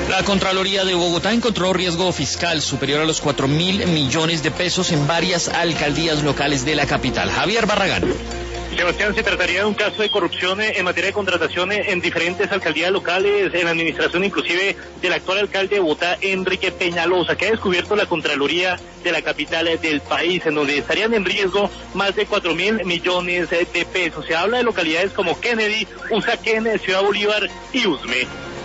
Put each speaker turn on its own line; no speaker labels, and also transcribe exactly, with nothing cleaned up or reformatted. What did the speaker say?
La Contraloría de Bogotá encontró riesgo fiscal superior a los cuatro mil millones de pesos en varias alcaldías locales de la capital. Javier Barragán.
Sebastián, se trataría de un caso de corrupción en materia de contrataciones en diferentes alcaldías locales, en la administración inclusive del actual alcalde de Bogotá, Enrique Peñalosa, que ha descubierto la Contraloría de la capital del país, en donde estarían en riesgo más de cuatro mil millones de pesos. Se habla de localidades como Kennedy, Usaquén, Ciudad Bolívar y Usme.